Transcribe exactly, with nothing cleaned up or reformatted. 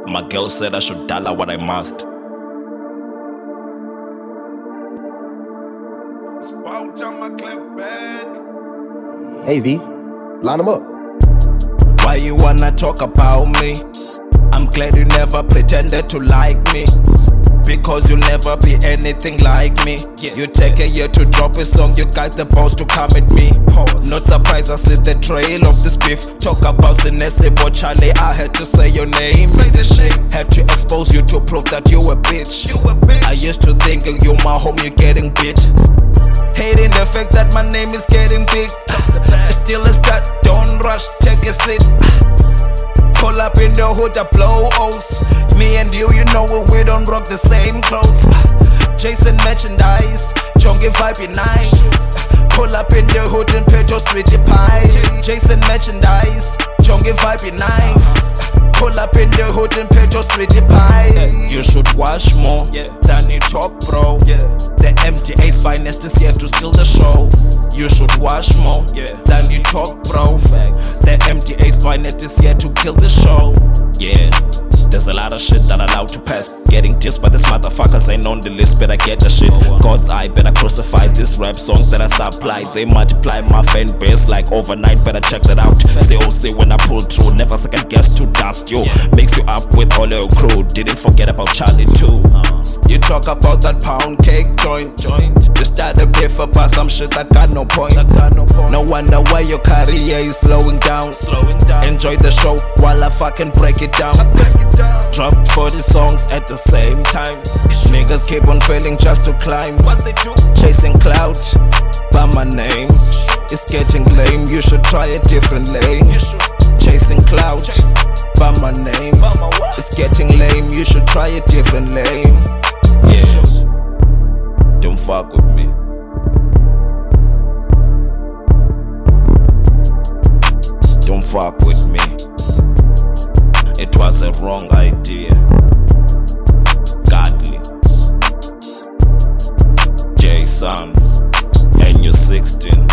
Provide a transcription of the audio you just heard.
My girl said I should tell her what I must. It's about time I clap back. Hey V, line them up. Why you wanna talk about me? I'm glad you never pretended to like me, because you'll never be anything like me. Yeah. You take a year to drop a song, you got the balls to come at me. Pause. Not surprised I see the trail of this beef. Talk about Sinese, but Charlie, I had to say your name. Say the shame. Had to expose you to prove that you a bitch. You a bitch. I used to think you my home, you're getting bit. Hating the fact that my name is getting big. Still a start, don't rush, take a seat. Pull up in the hood, I blow O's. Me and you, you know we don't rock the same clothes. Jason merchandise, Jongi vibe be nice. Pull up in the hood and pay your sweetie pie. Jason merchandise, Jongi vibe be nice. Pull up in the hood and pay your sweetie pie. You should wash more yeah. than you talk, bro. Yeah. The M D A's finest is here to steal the show. You should wash more yeah. than you talk, bro. Facts. The M D A's finest is here to kill the show. Yeah. There's a lot of shit that allowed to pass. Getting dissed by these motherfuckers ain't on the list, better get the shit. God's eye, better crucify these rap songs that I supply. They multiply my fan base like overnight, better check that out. C O C when I pull through, never second guess to dust you. Mix you up with all your crew, didn't forget about Charlie too. You talk about that pound cake joint. You started pay for by some shit that got no point. No wonder why your career is slowing down. Enjoy the show while I fucking break it down. Dropped forty songs at the same time. Niggas keep on failing just to climb. Chasing clout by my name. It's getting lame, you should try a different lane. Chasing clout by my name. It's getting lame, you should try a different lane. Yeah, don't fuck with me. Don't fuck with me. It was a wrong idea. Godly Jason, and you're sixteen.